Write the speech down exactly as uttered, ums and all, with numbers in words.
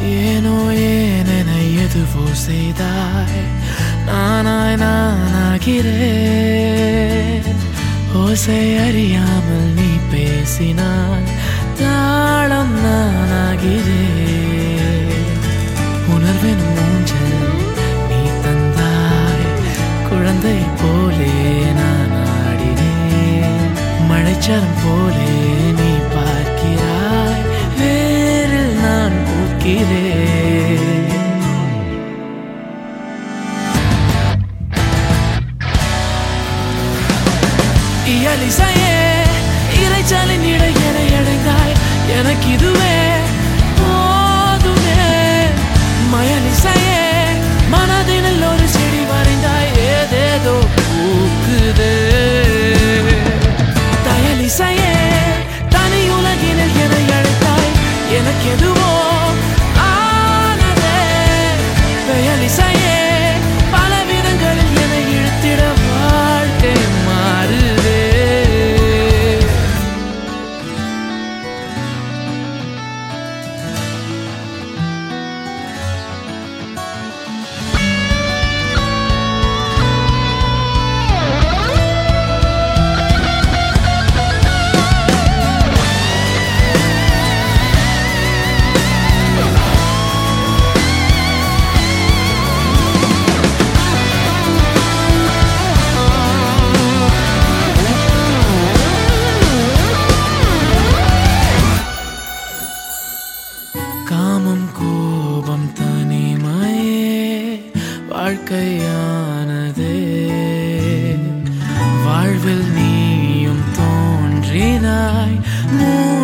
ஏனோ ஏனென எதுவோ செய்தாய், நானாய் நானாகிறேன். ஓசை அறியாமல் நீ பேசினால் தாளம் நானாகிறேன். உணர்வின் மூஞ்சல் நீ தந்தாய், குழந்தை போலே நான் ஆடினேன். மழைச்சரம் போலே நீ பார்க்கிறாய், வேரில் நான் பூக்கிறேன். இயலிசையே இறைச்சலின் இடையென அடைந்தாய், எனக்கு இதுவே போதுமே. மயலிசையே மனதினில் ஒரு செடி வரைந்தாய், ஏதேதோ பூக்குதே. தயலிசையே தனி உலகினில் என அழைத்தாய், எனக்கு எதுவோ ஆனதே. பெயலிசையே பல விதங்களில் என இழுத்திட வாழ்க்கை மாறுதே. காமம் கோபம் தனிமையே வாழ்க்கையானதே. வாழ்வில் நீயும் தோன்றினாய்.